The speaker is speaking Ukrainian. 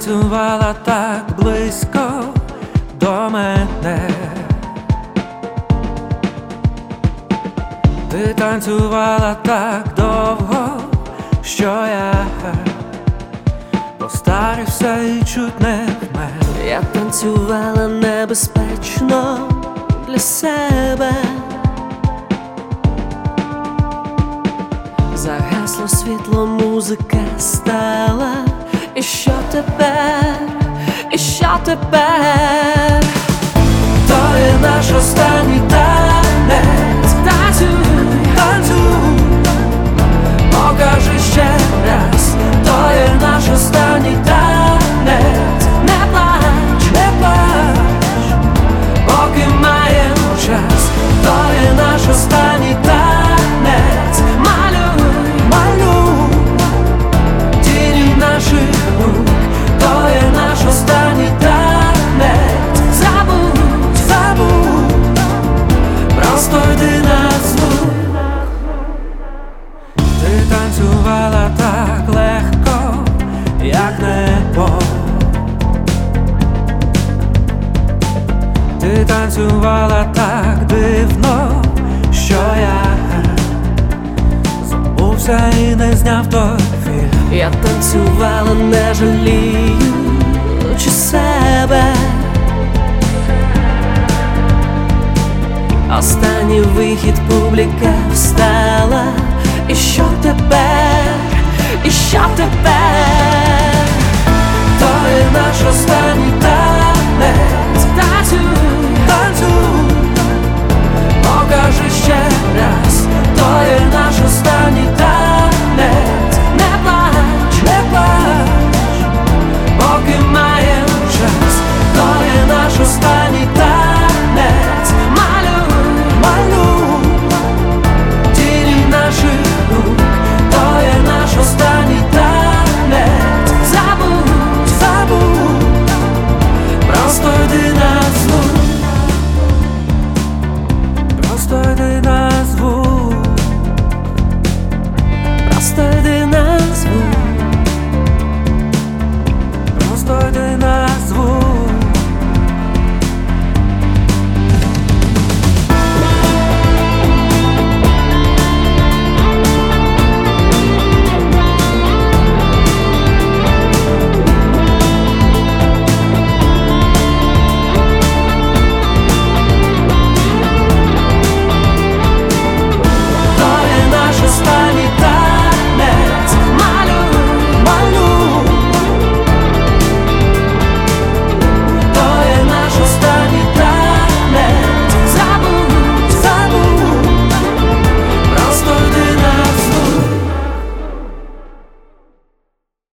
танцювала так близько до мене. Ти танцювала так довго, що я постарився і чуть не вмер. Я танцювала небезпечно для себе. Загасло світло, музика стала. І що тепер? І що тепер? То є наш останній танець. Танцюй, Танцюй, покажи ще раз. То є наш останній танець. не плач, Не плач, поки маємо час. То є наш останній танець. малюй, Малюй тіні наших рук. То є наш останній танець. забудь, Забудь, просто йди на звук. Ти танцювала так легко, як небо. Ти танцювала так дивно, що я забувся і не зняв той фільм. я танцювала, не жаліючи себе. Останній вихід, публіка встала. І що тепер? І що тепер?